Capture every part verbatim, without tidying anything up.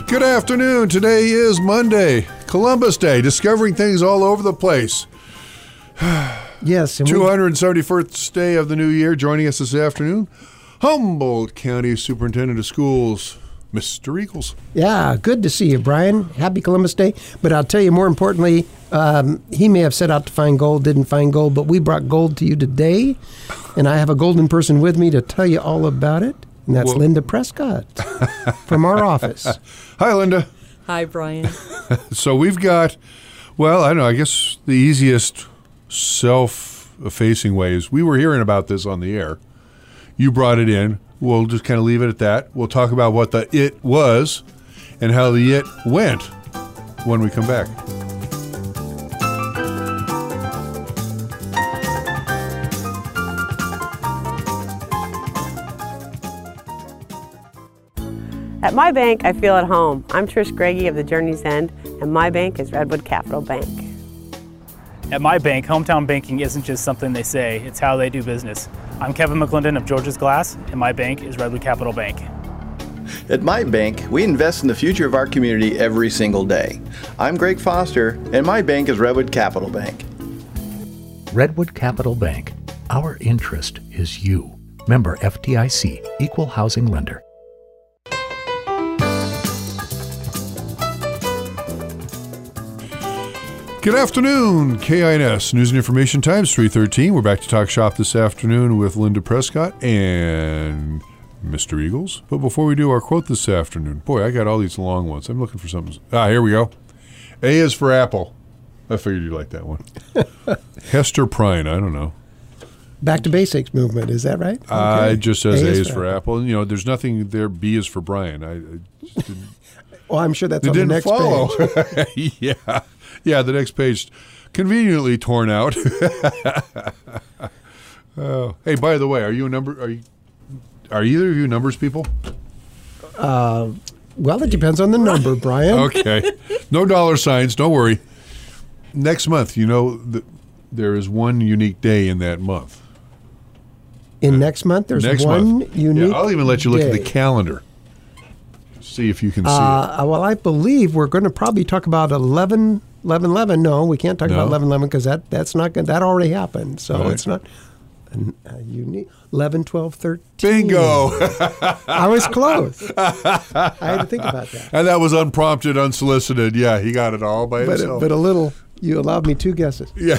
Good afternoon. Today is Monday, Columbus Day, discovering things all over the place. Yes. And two hundred seventy-first day of the new year. Joining us this afternoon, Humboldt County Superintendent of Schools, Mister Eagles. Yeah, good to see you, Brian. Happy Columbus Day. But I'll tell you, more importantly, um, he may have set out to find gold, didn't find gold, but we brought gold to you today. And I have a golden person with me to tell you all about it. And that's Well, Linda Prescott from our office. Hi, Linda. Hi, Brian. So we've got, well, I don't know, I guess the easiest self-effacing way is we were hearing about this on the air. You brought it in. We'll just kind of leave it at that. We'll talk about what the it was and how the it went when we come back. At my bank, I feel at home. I'm Trish Greggy of the Journey's End, and my bank is Redwood Capital Bank. At my bank, hometown banking isn't just something they say, it's how they do business. I'm Kevin McClendon of George's Glass, and my bank is Redwood Capital Bank. At my bank, we invest in the future of our community every single day. I'm Greg Foster, and my bank is Redwood Capital Bank. Redwood Capital Bank. Our interest is you. Member F D I C, Equal Housing Lender. Good afternoon, K I N S News and Information Times, three thirteen. We're back to talk shop this afternoon with Linda Prescott and Mister Eagles. But before we do our quote this afternoon, boy, I got all these long ones. I'm looking for something. Ah, here we go. A is for Apple. I figured you'd like that one. Hester Prynne, I don't know. Back to basics movement, is that right? Uh, Okay. it just says A, A is, is for for Apple. And, you know, there's nothing there. B is for Brian. I, I just didn't. Well, I'm sure that's It on the didn't next follow. page. yeah. Yeah, the next page conveniently torn out. Oh. Hey, by the way, are you a number are you are either of you numbers people? Uh, well, it depends on the number, Brian. Okay. No dollar signs, don't worry. Next month, you know the, there is one unique day in that month. In next month, there's Next one month. unique Yeah, I'll even let you look at the day. calendar. See if you can see it. Uh, well, I believe we're going to probably talk about eleven, eleven, eleven. No, we can't talk No. about eleven, eleven because that, that's not good. That already happened. So Right. it's not a, a unique. eleven, twelve, thirteen. Bingo. I was close. I had to think about that. And that was unprompted, unsolicited. Yeah, he got it all by But, himself. but a little, you allowed me two guesses. yeah.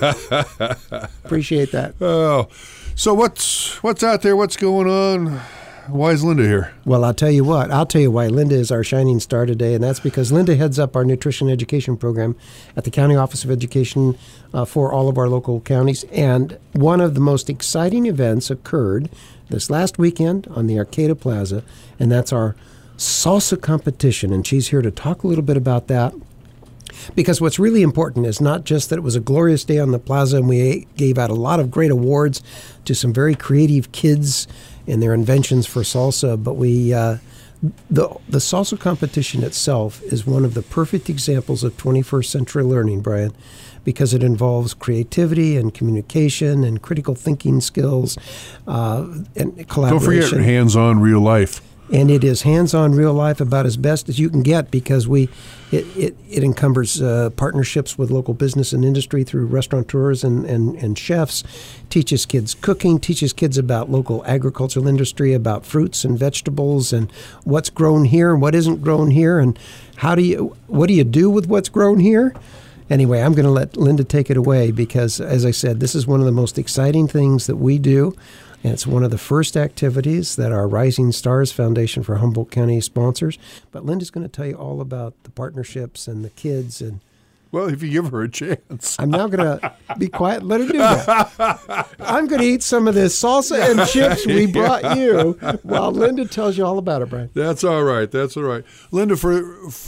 Appreciate that. Oh, so what's what's out there? What's going on? Why is Linda here? Well, I'll tell you what. I'll tell you why Linda is our shining star today, and that's because Linda heads up our nutrition education program at the County Office of Education uh, for all of our local counties. And one of the most exciting events occurred this last weekend on the Arcata Plaza, and that's our salsa competition. And she's here to talk a little bit about that. Because what's really important is not just that it was a glorious day on the plaza and we gave out a lot of great awards to some very creative kids and their inventions for salsa, but we uh, the the salsa competition itself is one of the perfect examples of twenty-first century learning, Brian, because it involves creativity and communication and critical thinking skills uh, and collaboration. Don't forget hands-on real life. And it is hands-on real life about as best as you can get because we it, it, it encumbers uh, partnerships with local business and industry through restaurateurs and, and, and chefs, teaches kids cooking, teaches kids about local agricultural industry, about fruits and vegetables and what's grown here and what isn't grown here and how do you what do you do with what's grown here? Anyway, I'm going to let Linda take it away because, as I said, this is one of the most exciting things that we do. And it's one of the first activities that our Rising Stars Foundation for Humboldt County sponsors. But Linda's going to tell you all about the partnerships and the kids. And Well, if you give her a chance. I'm now going to be quiet and let her do that. I'm going to eat some of this salsa and chips we brought you while Linda tells you all about it, Brian. That's all right. That's all right. Linda, for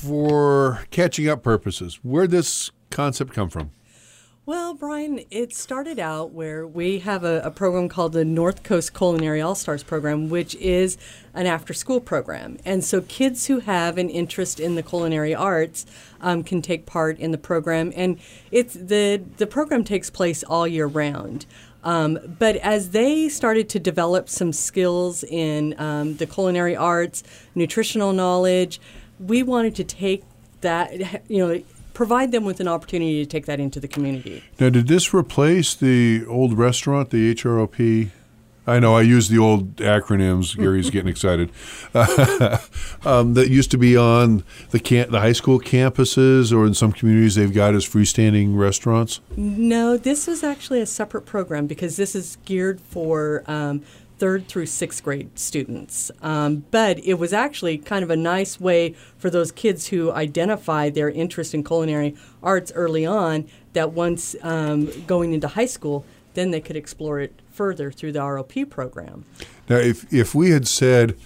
for catching up purposes, where'd this concept come from? Well, Brian, it started out where we have a, a program called the North Coast Culinary All-Stars Program, which is an after-school program. And so kids who have an interest in the culinary arts um, can take part in the program. And it's the, the program takes place all year round. Um, but as they started to develop some skills in um, the culinary arts, nutritional knowledge, we wanted to take that, you know, provide them with an opportunity to take that into the community. Now, did this replace the old restaurant, the H R O P? I know I use the old acronyms. Gary's getting excited. um, that used to be on the camp, the high school campuses, or in some communities they've got as freestanding restaurants? No, this was actually a separate program because this is geared for um, third through sixth grade students. Um, but it was actually kind of a nice way for those kids who identify their interest in culinary arts early on, that once um, going into high school, then they could explore it further through the R O P program. Now, if if we had said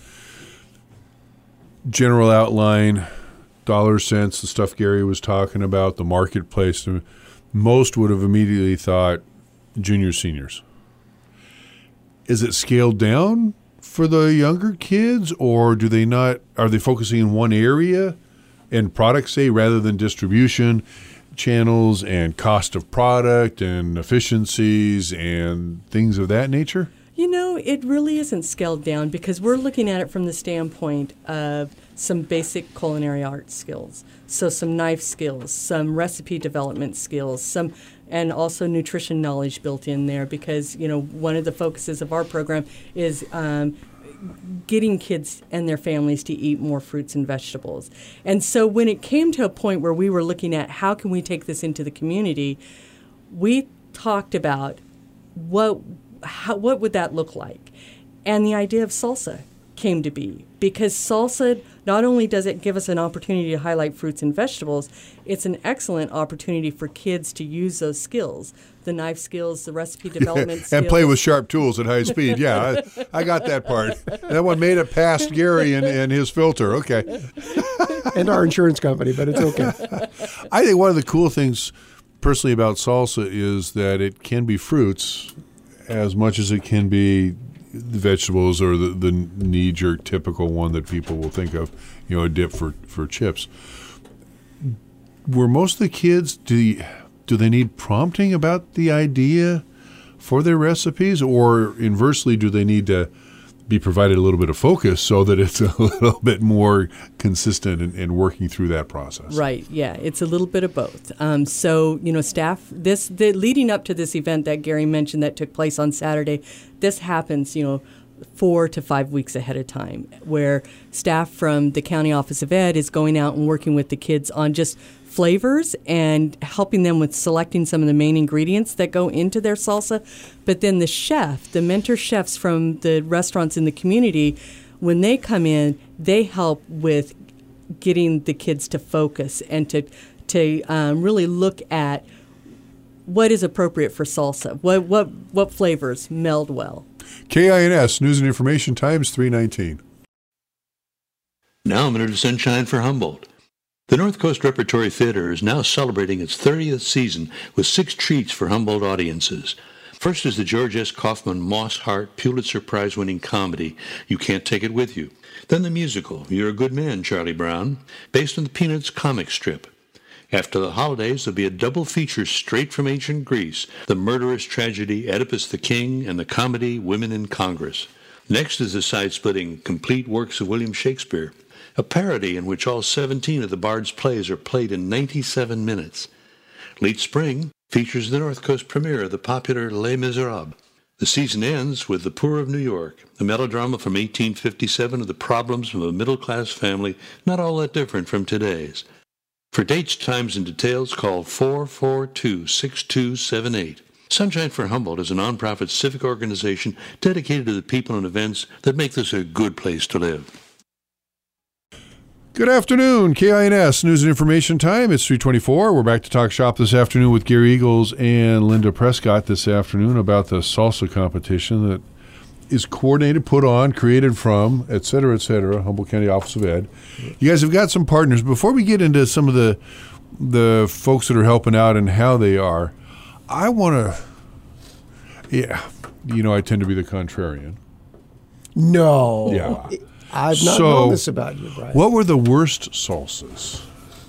general outline, dollar cents, the stuff Gary was talking about, the marketplace, most would have immediately thought juniors, seniors. Is it scaled down for the younger kids, or do they not? Are they focusing in one area and products, say, rather than distribution channels and cost of product and efficiencies and things of that nature? You know, it really isn't scaled down because we're looking at it from the standpoint of some basic culinary arts skills. So some knife skills, some recipe development skills, some and also nutrition knowledge built in there because, you know, one of the focuses of our program is um, getting kids and their families to eat more fruits and vegetables. And so when it came to a point where we were looking at how can we take this into the community, we talked about what how, what would that look like? And the idea of salsa came to be because salsa, not only does it give us an opportunity to highlight fruits and vegetables, it's an excellent opportunity for kids to use those skills, the knife skills, the recipe development skills. And play with sharp tools at high speed. Yeah, I, I got that part. That one made it past Gary and, and his filter. Okay. And our insurance company, but it's okay. I think one of the cool things personally about salsa is that it can be fruits as much as it can be the vegetables or the, the knee-jerk typical one that people will think of, you know, a dip for, for chips. Were most of the kids, do, you, do they need prompting about the idea for their recipes, or inversely, do they need to be provided a little bit of focus so that it's a little bit more consistent in, in working through that process? Right, yeah, it's a little bit of both. Um, so, you know, staff, this the leading up to this event that Gary mentioned that took place on Saturday, this happens, you know, four to five weeks ahead of time, where staff from the County Office of Ed is going out and working with the kids on just flavors and helping them with selecting some of the main ingredients that go into their salsa. But then the chef, the mentor chefs from the restaurants in the community, when they come in, they help with getting the kids to focus and to to um, really look at what is appropriate for salsa, what what what flavors meld well. K I N S, News and Information Times, three nineteen. Now a minute of sunshine for Humboldt. The North Coast Repertory Theater is now celebrating its thirtieth season with six treats for Humboldt audiences. First is the George S. Kaufman Moss Hart Pulitzer Prize-winning comedy, You Can't Take It With You. Then the musical, You're a Good Man, Charlie Brown, based on the Peanuts comic strip. After the holidays, there'll be a double feature straight from ancient Greece, the murderous tragedy Oedipus the King and the comedy Women in Congress. Next is the side-splitting Complete Works of William Shakespeare, a parody in which all seventeen of the Bard's plays are played in ninety-seven minutes. Late spring features the North Coast premiere of the popular Les Miserables. The season ends with The Poor of New York, a melodrama from eighteen fifty-seven of the problems of a middle-class family not all that different from today's. For dates, times, and details, call four four two, six two seven eight. Sunshine for Humboldt is a nonprofit civic organization dedicated to the people and events that make this a good place to live. Good afternoon, K I N S News and Information Time. It's three twenty-four. We're back to talk shop this afternoon with Gary Eagles and Linda Prescott this afternoon about the salsa competition that is coordinated, put on, created from, et cetera, et cetera, Humboldt County Office of Ed. You guys have got some partners. Before we get into some of the the folks that are helping out and how they are, I want to, yeah, you know, I tend to be the contrarian. No. Yeah. I've not so, known this about you, Brian. What were the worst salsas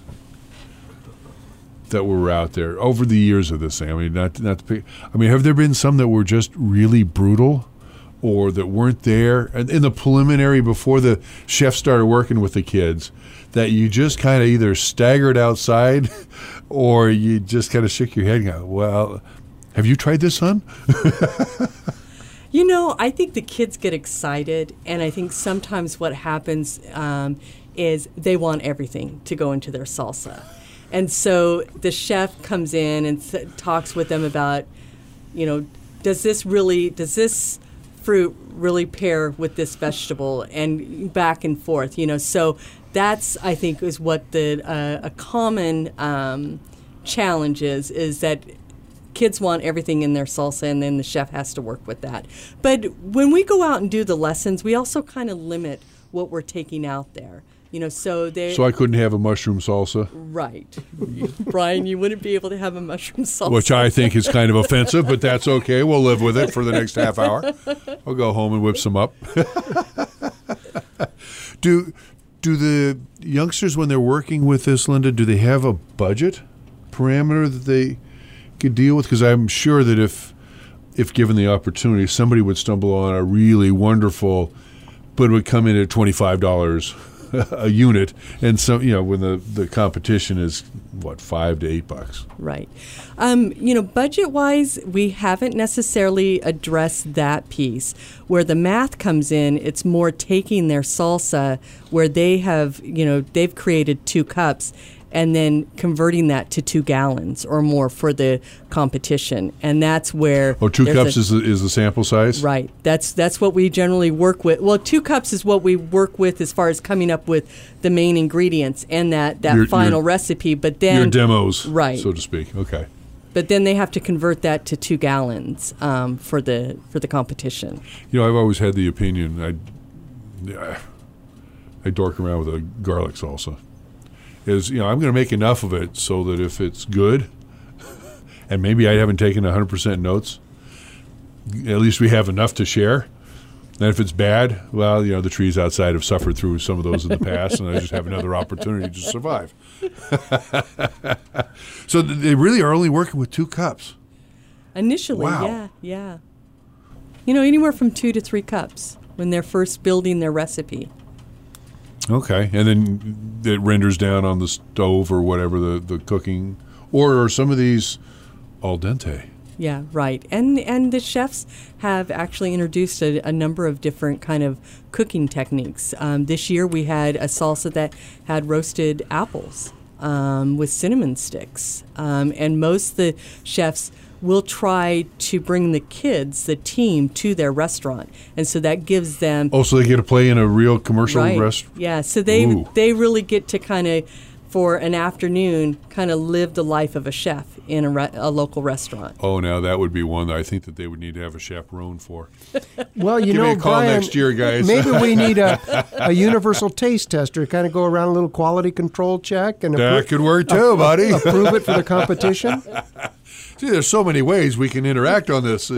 that were out there over the years of this thing? I mean, not not to pick, I mean, have there been some that were just really brutal, or that weren't there and in the preliminary before the chef started working with the kids that you just kind of either staggered outside or you just kind of shook your head and go, well, have you tried this, son? You know, I think the kids get excited, and I think sometimes what happens um, is they want everything to go into their salsa. And so the chef comes in and th- talks with them about, you know, does this really, does this fruit really pair with this vegetable, and back and forth, you know. So that's, I think, is what the uh, a common um, challenge is, is that kids want everything in their salsa, and then the chef has to work with that. But when we go out and do the lessons, we also kind of limit what we're taking out there. You know, so they. So I couldn't have a mushroom salsa? Right. Brian, you wouldn't be able to have a mushroom salsa. Which I think is kind of offensive, but that's okay. We'll live with it for the next half hour. I'll go home and whip some up. do do the youngsters, when they're working with this, Linda, do they have a budget parameter that they could deal with? Because I'm sure that if if given the opportunity, somebody would stumble on a really wonderful, but it would come in at twenty-five dollars a unit, and so, you know, when the, the competition is what, five to eight bucks. Right. Um, you know, budget wise, we haven't necessarily addressed that piece. Where the math comes in, it's more taking their salsa where they have, you know, they've created two cups and then converting that to two gallons or more for the competition. And that's where... Oh, two cups a, is, the, is the sample size? Right. That's that's what we generally work with. Well, two cups is what we work with as far as coming up with the main ingredients and that, that your, final your, recipe. But then... Your demos, right. so to speak. Okay. But then they have to convert that to two gallons um, for the for the competition. You know, I've always had the opinion, I, I dork around with a garlic salsa. Is, you know, I'm going to make enough of it so that if it's good, and maybe I haven't taken one hundred percent notes, at least we have enough to share. And if it's bad, well, you know, the trees outside have suffered through some of those in the past, and I just have another opportunity to survive. So they really are only working with two cups. Initially, wow. yeah, yeah. You know, anywhere from two to three cups when they're first building their recipe. Okay, and then it renders down on the stove or whatever the, the cooking, or are some of these al dente? Yeah, right. And and the chefs have actually introduced a, a number of different kind of cooking techniques. Um, this year we had a salsa that had roasted apples um, with cinnamon sticks, um, and most of the chefs will try to bring the kids, the team, to their restaurant, and so that gives them. Oh, so they get to play in a real commercial right. restaurant. Yeah, so they Ooh. they really get to kind of, for an afternoon, kind of live the life of a chef in a, re- a local restaurant. Oh, now that would be one that I think that they would need to have a chaperone for. Well, you Give know, me a call Brian, next year, guys. Maybe we need a, a universal taste tester, kind of go around a little quality control check and that appro- could work too, buddy. approve it for the competition. See, there's so many ways we can interact on this.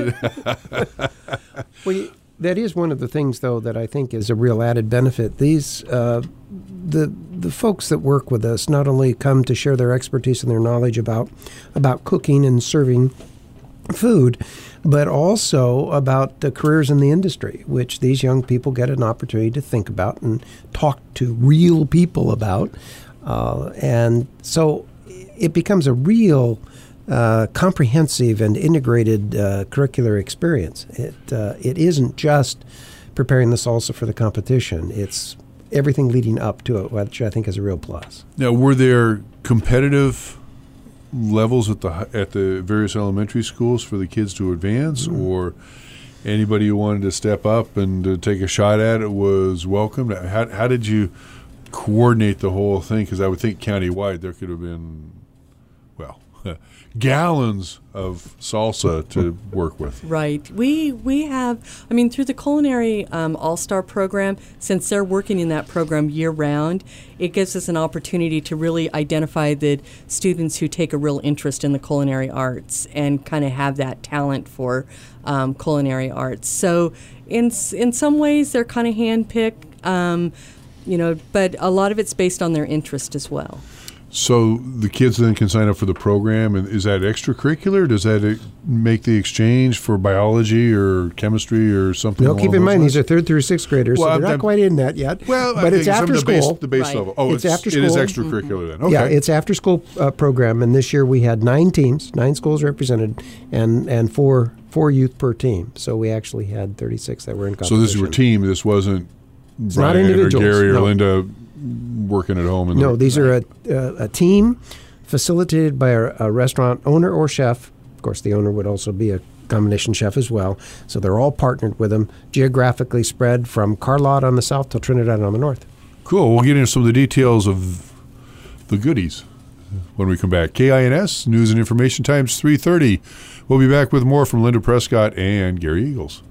Well, that is one of the things, though, that I think is a real added benefit. These uh, the the folks that work with us not only come to share their expertise and their knowledge about about cooking and serving food, but also about the careers in the industry, which these young people get an opportunity to think about and talk to real people about. Uh, and so it becomes a real uh, comprehensive and integrated uh, curricular experience. It uh, it isn't just preparing the salsa for the competition. It's everything leading up to it, which I think is a real plus. Now, were there competitive levels at the at the various elementary schools for the kids to advance, mm-hmm. or anybody who wanted to step up and to take a shot at it was welcome? How, how did you coordinate the whole thing? Because I would think countywide there could have been, well, gallons of salsa to work with. Right. We we have, I mean, through the Culinary um, All-Star program, since they're working in that program year-round, it gives us an opportunity to really identify the students who take a real interest in the culinary arts and kind of have that talent for um, culinary arts. So in in some ways, they're kind of hand-picked, um, you know, but a lot of it's based on their interest as well. So the kids then can sign up for the program, and is that extracurricular? Does that uh, make the exchange for biology or chemistry or something? No, keep in mind these are third through sixth graders, well, so they're I'm, not quite in that yet. Well, but it's after the school. Base, the base right. level. Oh, it's, it's after school. It is extracurricular mm-hmm. then. Okay. Yeah, it's after school uh, program, and this year we had nine teams, nine schools represented, and and four four youth per team. So we actually had thirty-six that were in competition. So this is your team. This wasn't it's Brian not individuals, or Gary or no. Linda working at home. In no, the, these right. are a, a, a team facilitated by a, a restaurant owner or chef. Of course, the owner would also be a combination chef as well. So they're all partnered with them, geographically spread from Carlotte on the south to Trinidad on the north. Cool. We'll get into some of the details of the goodies when we come back. K I N S, News and Information Times, three thirty. We'll be back with more from Linda Prescott and Gary Eagles.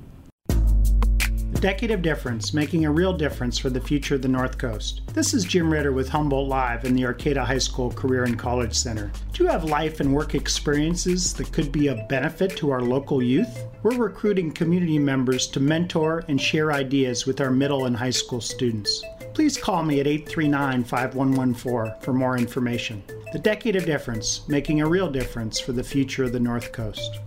A decade of difference, making a real difference for the future of the North Coast. This is Jim Ritter with Humboldt Live in the Arcata High School Career and College Center. Do you have life and work experiences that could be of benefit to our local youth? We're recruiting community members to mentor and share ideas with our middle and high school students. Please call me at eight three nine, five one one four for more information. The Decade of Difference, making a real difference for the future of the North Coast.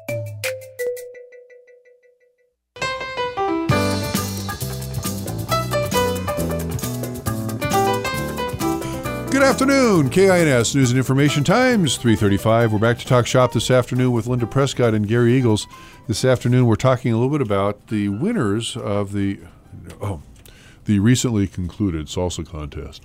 Good afternoon, K I N S News and Information Times, three thirty-five. We're back to talk shop this afternoon with Linda Prescott and Gary Eagles. This afternoon we're talking a little bit about the winners of the oh, the recently concluded salsa contest.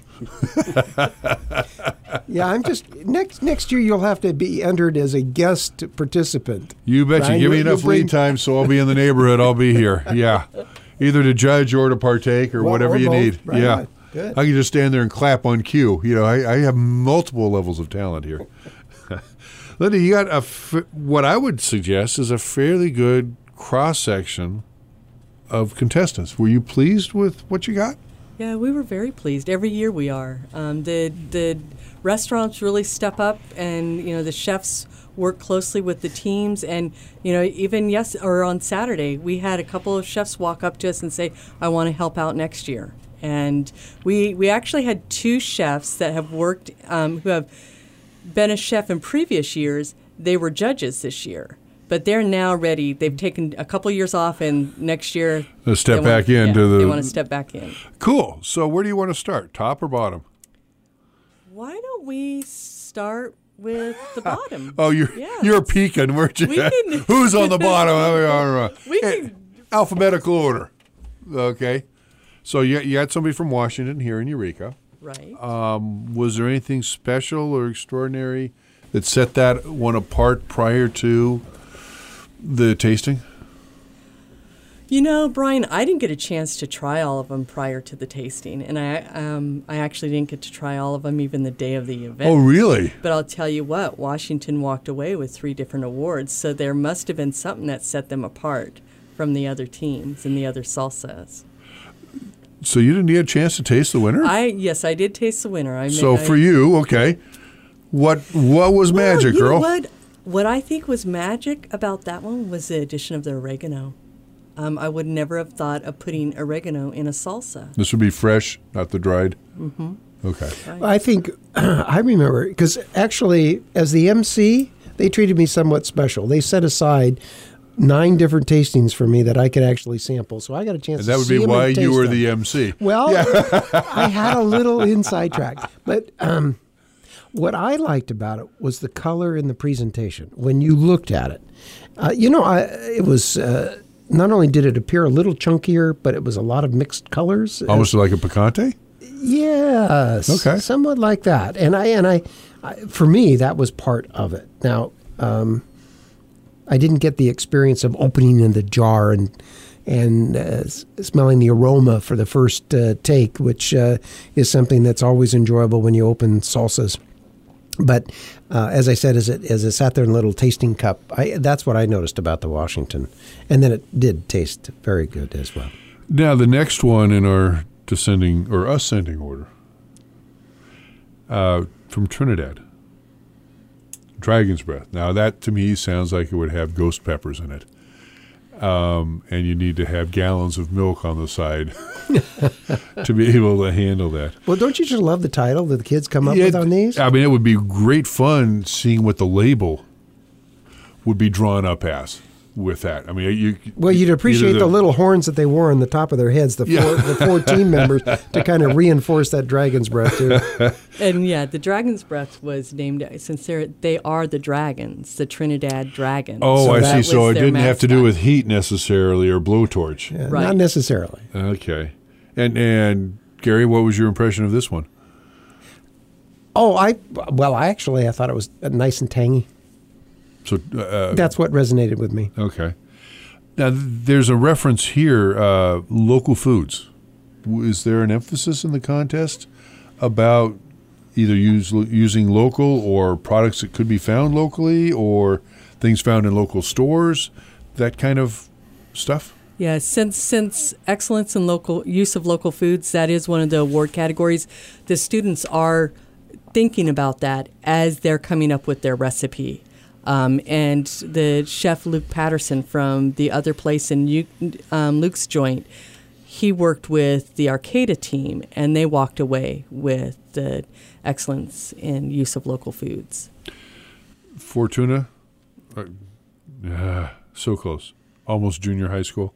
Yeah, I'm just next next year you'll have to be entered as a guest participant. You bet. Brian, you give me you'll- enough you'll bring- lead time, so I'll be in the neighborhood. I'll be here. Yeah, either to judge or to partake or Well, whatever or you both. need. Right yeah. on. Good. I can just stand there and clap on cue. You know, I, I have multiple levels of talent here. Linda, you got a f- what I would suggest is a fairly good cross section of contestants. Were you pleased with what you got? Yeah, we were very pleased. Every year we are. Um, the the restaurants really step up, and you know the chefs work closely with the teams. And you know even yes, or on Saturday we had a couple of chefs walk up to us and say, "I want to help out next year." And we we actually had two chefs that have worked, um, who have been a chef in previous years. They were judges this year, but they're now ready. They've taken a couple years off, and next year A step they back want, into yeah, the. They want to step back in. Cool. So where do you want to start? Top or bottom? Why don't we start with the bottom? Oh, you're Yeah, you're let's- peeking, weren't you? we can- Who's on the bottom? We can- Alphabetical order. Okay. So you, you had somebody from Washington here in Eureka. Right. Um, was there anything special or extraordinary that set that one apart prior to the tasting? You know, Brian, I didn't get a chance to try all of them prior to the tasting, and I um, I actually didn't get to try all of them even the day of the event. Oh, really? But I'll tell you what, Washington walked away with three different awards, so there must have been something that set them apart from the other teams and the other salsas. So you didn't get a chance to taste the winner? I yes, I did taste the winner. I so I, for you, okay, what what was well, magic, you girl? know what? What I think was magic about that one was the addition of the oregano. Um, I would never have thought of putting oregano in a salsa. This would be fresh, not the dried. Mm-hmm. Okay. I think I remember because actually, as the M C, they treated me somewhat special. They set aside nine different tastings for me that I could actually sample, so I got a chance. And that to would see be 'em why and you taste were them. the M C. Well, I had a little inside track, but um, what I liked about it was the color in the presentation. When you looked at it, uh, you know, I it was. Uh, Not only did it appear a little chunkier, but it was a lot of mixed colors. Almost like a picante? Yes. Okay. Somewhat like that. And I and I, I for me that was part of it. Now, um, I didn't get the experience of opening in the jar and and uh, s- smelling the aroma for the first uh, take, which uh, is something that's always enjoyable when you open salsas. But uh, as I said, as it as it sat there in a little tasting cup, I, that's what I noticed about the Washington, and then it did taste very good as well. Now, the next one in our descending or ascending order uh, from Trinidad, Dragon's Breath. Now, that to me sounds like it would have ghost peppers in it. Um, and you need to have gallons of milk on the side to be able to handle that. Well, don't you just love the title that the kids come up Yeah, with on these? I mean, it would be great fun seeing what the label would be drawn up as with that. I mean, you Well, you'd appreciate either the, little horns that they wore on the top of their heads, the four, Yeah. the four team members, to kind of reinforce that dragon's breath, too. And yeah, the Dragon's Breath was named since they're, they are the dragons, the Trinidad Dragons. Oh, So I that see. was So it their didn't have to do mascot. with heat necessarily or blowtorch. Yeah, Right. Not necessarily. Okay. And and Gary, what was your impression of this one? Oh, I well, I actually I thought it was nice and tangy. So uh, That's what resonated with me. okay. Now th- there's a reference here, uh, local foods. W- Is there an emphasis in the contest about either use, using local or products that could be found locally or things found in local stores, that kind of stuff? Yeah, since since excellence in local use of local foods, that is one of the award categories. The students are thinking about that as they're coming up with their recipe. Um, and the chef Luke Patterson from the other place in U- um, Luke's Joint, he worked with the Arcata team, and they walked away with the excellence in use of local foods. Fortuna? Uh, ah, so close. Almost junior high school.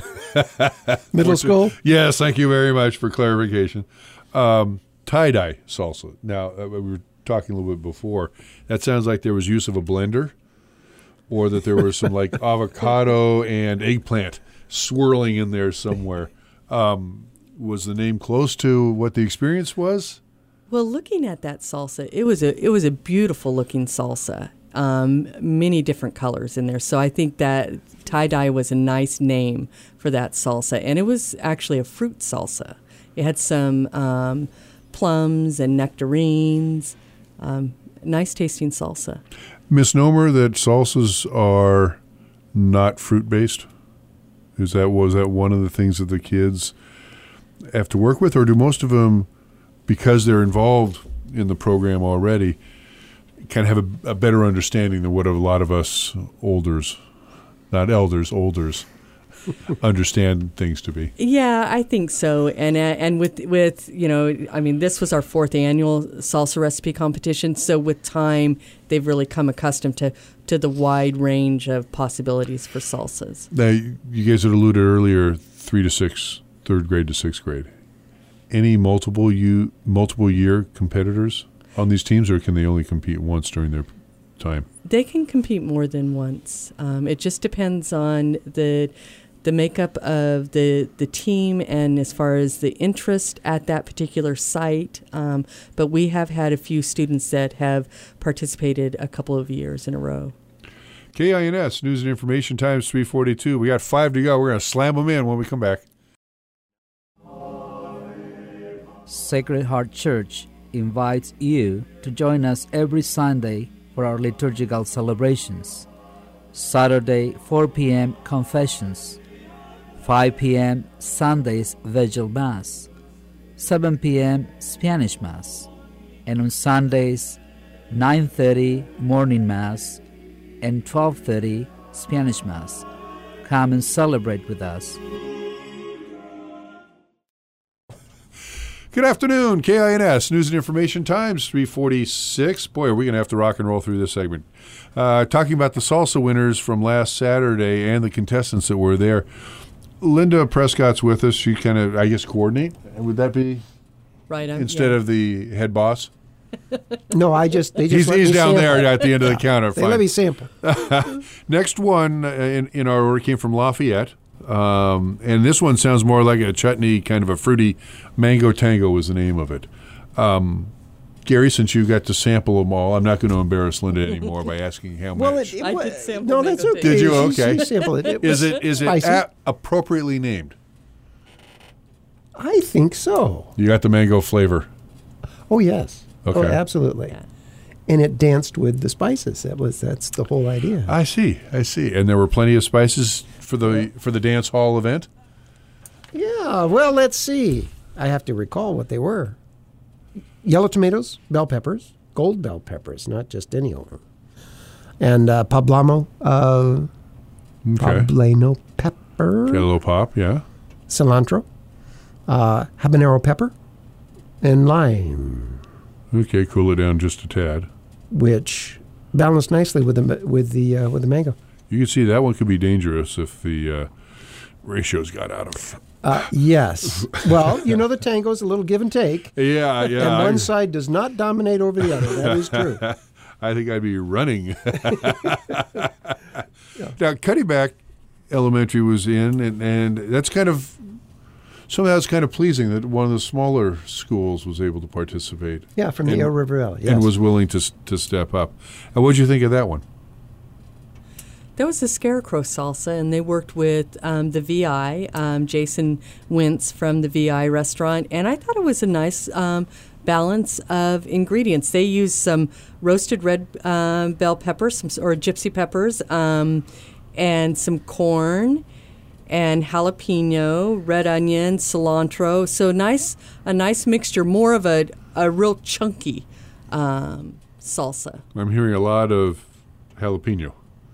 Middle school? Yes, thank you very much for clarification. Um, tie-dye salsa. Now, uh, we were talking a little bit before. That sounds like there was use of a blender or that there was some like avocado and eggplant swirling in there somewhere. Um, was the name close to what the experience was? Well, looking at that salsa, it was a it was a beautiful looking salsa. Um, many different colors in there. So I think that tie-dye was a nice name for that salsa. And it was actually a fruit salsa. It had some um, plums and nectarines. Um, nice tasting salsa. Misnomer that salsas are not fruit-based? Is that was that one of the things that the kids have to work with, or do most of them, because they're involved in the program already, kind of have a, a better understanding than what a lot of us olders, not elders, olders, understand things to be? Yeah, I think so. And uh, and with with you know, I mean, this was our fourth annual salsa recipe competition. So with time, they've really come accustomed to to the wide range of possibilities for salsas. Now, you guys had alluded earlier, three to six, third grade to sixth grade. Any multiple you multiple year competitors on these teams, or can they only compete once during their time? They can compete more than once. Um, it just depends on the the makeup of the the team and as far as the interest at that particular site. Um, but we have had a few students that have participated a couple of years in a row. K I N S, News and Information Times three forty-two. We got five to go. We're going to slam them in when we come back. Sacred Heart Church invites you to join us every Sunday for our liturgical celebrations. Saturday, four p.m. Confessions, five p.m. Sundays Vigil Mass, seven p.m. Spanish Mass, and on Sundays, nine thirty Morning Mass and twelve thirty Spanish Mass. Come and celebrate with us. Good afternoon, K I N S, News and Information Times three forty-six. Boy, are we going to have to rock and roll through this segment. Uh, talking about the salsa winners from last Saturday and the contestants that were there. Linda Prescott's with us. She kind of, I guess, coordinate. Would that be Right. I'm, instead yeah. of the head boss? No, I just they just He's, let he's me down sample. there at the end of the counter. They Fine. let me sample. Next one uh, in, in our order came from Lafayette. Um, and this one sounds more like a chutney, kind of a fruity. Mango Tango was the name of it. Um, Gary, since you got to sample them all, I'm not going to embarrass Linda anymore by asking how Well, much. it, it, I wa- did sample no, mango that's okay. tango. Did you? She- Okay. she sampled it. It Is was it is it spicy. a- appropriately named? I think so. You got the mango flavor. Oh yes. Oh, Okay. absolutely. Yeah. And it danced with the spices. That was that's the whole idea. I see. I see. And there were plenty of spices for the for the dance hall event. Yeah. Well, let's see. I have to recall what they were. Yellow tomatoes, bell peppers, gold bell peppers, not just any of them, and uh, poblano, uh, Okay. poblano pepper. Cantaloupe pop, yeah. Cilantro, uh, habanero pepper, and lime. Okay, cool it down just a tad. Which balance nicely with the with the uh, with the mango. You can see that one could be dangerous if the uh, ratios got out of. Uh, yes. Well, you know the tango's a little give and take. Yeah, yeah. And one I, side does not dominate over the other. That is true. I think I'd be running. yeah. Now, Cuddyback Elementary was in, and, and that's kind of somehow it's kind of pleasing that one of the smaller schools was able to participate. Yeah, from and, the Eel River Valley. Yes. And was willing to to step up. And what did you think of that one? That was the Scarecrow Salsa, and they worked with um, the V I, um, Jason Wentz from the V I restaurant, and I thought it was a nice um, balance of ingredients. They used some roasted red um, bell peppers, some, or gypsy peppers, um, and some corn, and jalapeno, red onion, cilantro. So nice, a nice mixture, more of a, a real chunky um, salsa. I'm hearing a lot of jalapeno.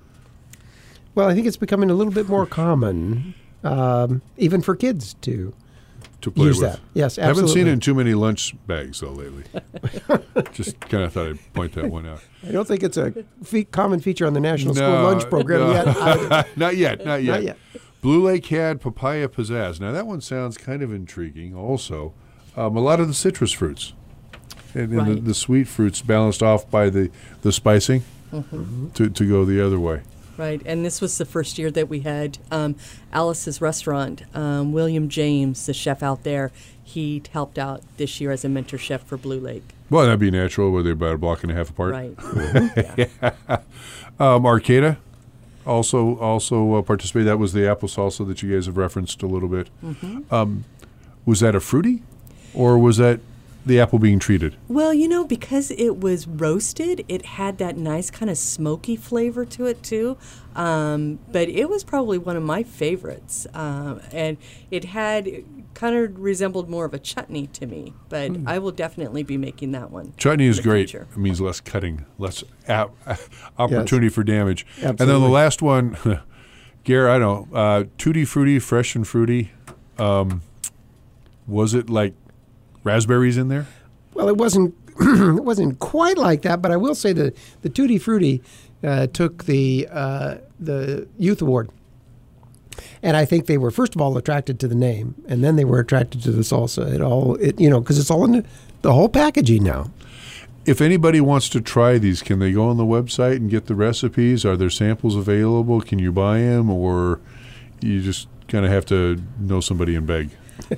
Well, I think it's becoming a little bit more common, um, even for kids to to play use with. that. Yes, absolutely. I haven't seen it in too many lunch bags though lately. Just kind of thought I'd point that one out. I don't think it's a fe- common feature on the National no, School Lunch Program no. yet. Either. not yet. Not yet. Not yet. Blue Lake had papaya pizzazz. Now that one sounds kind of intriguing. Also, um, a lot of the citrus fruits and, and right. the, the sweet fruits balanced off by the the spicing mm-hmm. to to go the other way. Right, and this was the first year that we had um, Alice's restaurant. Um, William James, the chef out there, he helped out this year as a mentor chef for Blue Lake. Well, that'd be natural. Were they about a block and a half apart? Right. yeah. um, Arcata also also uh, participated. That was the apple salsa that you guys have referenced a little bit. Mm-hmm. Um, was that a fruity, or was that the apple being treated? Well, you know, because it was roasted, it had that nice kind of smoky flavor to it too. Um, but it was probably one of my favorites, um, and it had it kind of resembled more of a chutney to me. But mm. I will definitely be making that one. Chutney is great. Future. It means less cutting, less ap- opportunity yes. for damage. Absolutely. And then the last one, Gare, I don't know, uh, Tutti Frutti, fresh and fruity. Um, was it like raspberries in there? Well, it wasn't it wasn't quite like that, but I will say that the Tutti Frutti uh, took the uh, the youth award, and I think they were first of all attracted to the name, and then they were attracted to the salsa. It all, it, you know, because it's all in the, the whole packaging now. If anybody wants to try these, can they go on the website and get the recipes? Are there samples available? Can you buy them, or you just kind of have to know somebody and beg?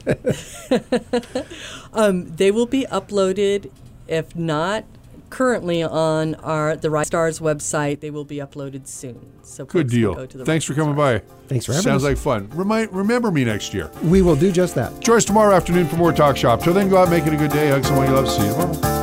um, they will be uploaded, if not currently on our the Rice Stars website. They will be uploaded soon. So good deal. Go to the Thanks for coming by. Thanks for having Sounds us. like fun. Remind, remember me next year. We will do just that. Join us tomorrow afternoon for more Talk Shop. Till then, go out, make it a good day. Hug someone you love. See you tomorrow.